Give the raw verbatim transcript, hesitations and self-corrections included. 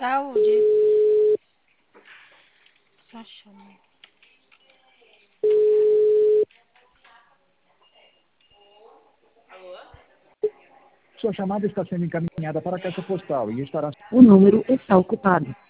Saúde. Só chama. Sua chamada está sendo encaminhada para a caixa postal e estará... O número está ocupado.